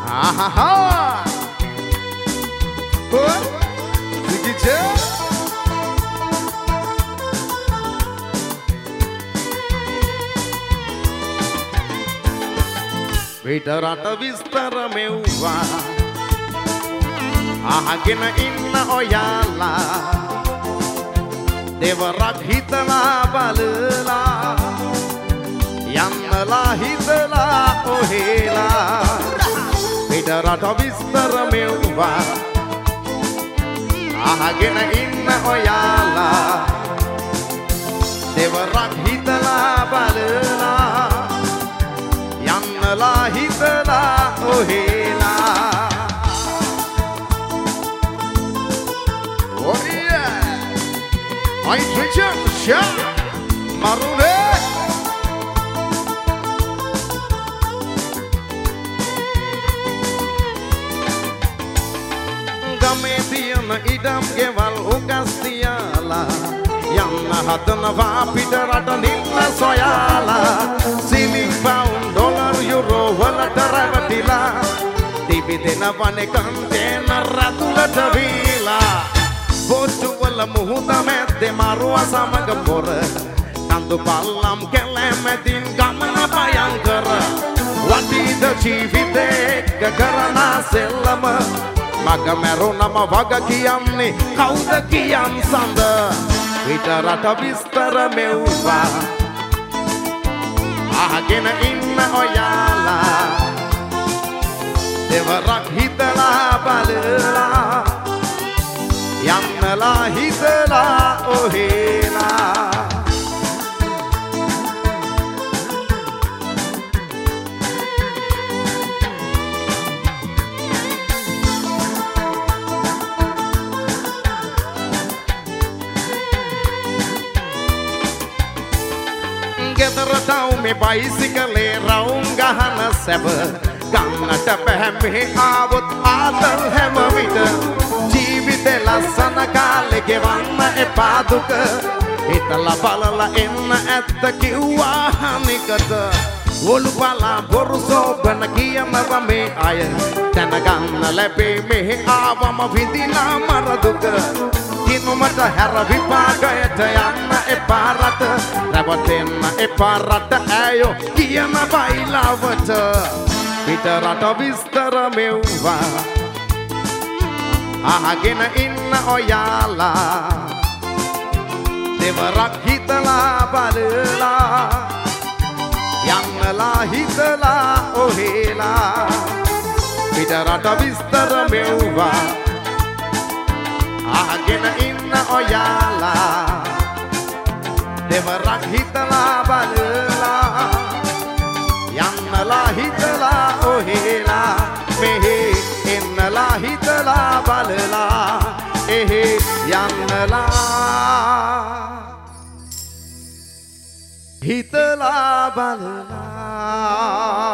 Ahaha. Begitu. Bidarat විස්තර මෙව්වා අහගෙන ඉන්න ඔයාලා දෙවරක් හිතලා බලලා යන්නලා හිතලා ඔහෙලා විතරට විස්තර මෙව්වා අහගෙන ඉන්න ඔයාලා දෙවරක් හිතලා බලලා යන්නලා හිතලා ඔහෙලා Oh yeah I treasure share Marune Game tiyan idam geval ugas tiyala Yන්න හදනවා පිටරට නිල්ල සොයාලා සිලින් පවුන්ඩ් ඩොලර් යුරෝ වලට රැවටිලා ටිවි දෙනවනේ කන්ටේනර් රතුලට වීලා බොට්ටුවල මුහුද මැද්දේ මරුව සමග පොර කඳු පල්ලම් කැලෑමැදින් ගමන භයංකර වටීද ජීවිතේ එක්ක කරන සෙල්ලම මග මැරුණම වග කියන්නේ කවුද කියන් සඳ විතරට විස්තර මෙව්වා අහගෙන ඉන්න ඔයාලා දෙවරක් හිතලා බලලා යන්නලා හිතලා ඔහෙලා ගෙදරට මේ බයිසිකලේ රවුම් ගහන සැප ගන්නට බැහැ මෙහි ආවොත් ආතල් හැම විට ජීවිතේ ලස්සන කාලේ ගෙවන්න එපා දුක හිතලා බලලා එන්න ඇත්ත කිව්වා හනිකට ඔලු බලා බොරු සෝබන කියනවා මේ අය දැනගන්න ලැබේ මෙහි ආවම විඳිනා මර දුක කිනුමට හැර විපාකයට යන්න එපා රට රැවටෙන්න එපා රට ඇයෝ කියන බයිලාවට පිටරට විස්තර මෙව්වා අහගෙන ඉන්න ඔයාලා දෙවරක් හිතලා බලලා යන්නලා හිතලා ඔහෙලා පිටරට විස්තර මෙව්වා අහගෙන ඉන්න ඔයාලා දෙවරක් හිතලා බලලා යන්නලා හිතලා ඔහෙලා මෙහෙ එන්නලා හිතලා බලලා එහෙ යන්නලා හිතලා බලලා